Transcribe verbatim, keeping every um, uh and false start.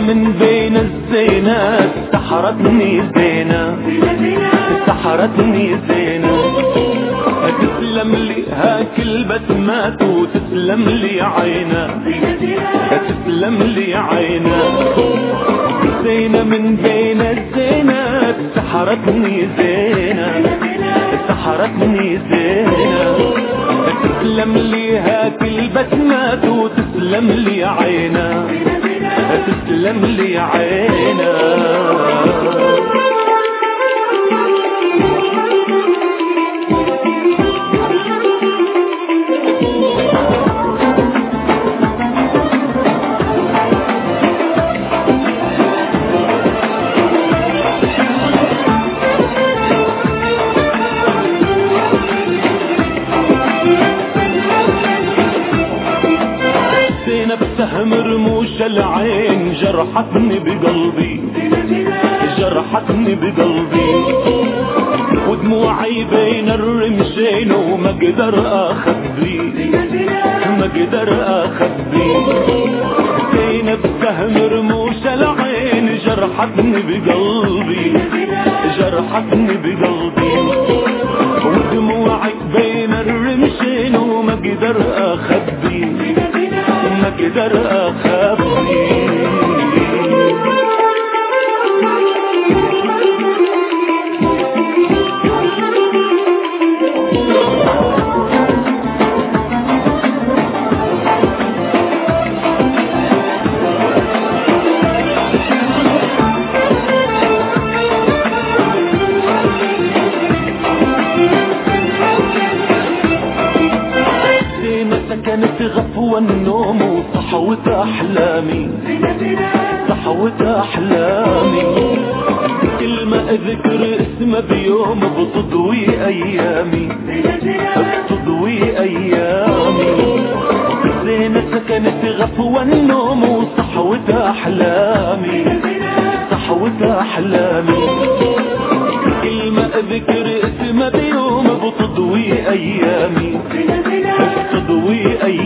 من بين الزينات سحرتني زينة، سحرتني زينة. تسلم لي هاك البسمات وتسلم لي عينا، تسلم لي عينا. زينة من بين الزينات سحرتني زينة، سحرتني زينة. تسلم لي هاك البسمات وتسلم لي عينا، تسلم لي عينا. بسهم رموش العين جرحتني بقلبي، جرحتني بقلبي. ودموعي بين الرمشين وما اقدر اخبي، ما اقدر اخبي. زينب بسهم رموش العين جرحتني بقلبي، جرحتني بقلبي. ودموعي بين الرمشين وما اقدر اخبي، ما اقدر اخبي. كانت غفوة النوم وصحوت أحلامي، صحوت أحلامي. كل ما أذكر اسمه بيوم بتضوي أيامي، بتضوي أيامي. زينة كانت غفوة النوم وصحوت أحلامي، صحوت أحلامي. كل ما أذكر اسمه بيوم بتضوي أيامي، بتضوي أيامي.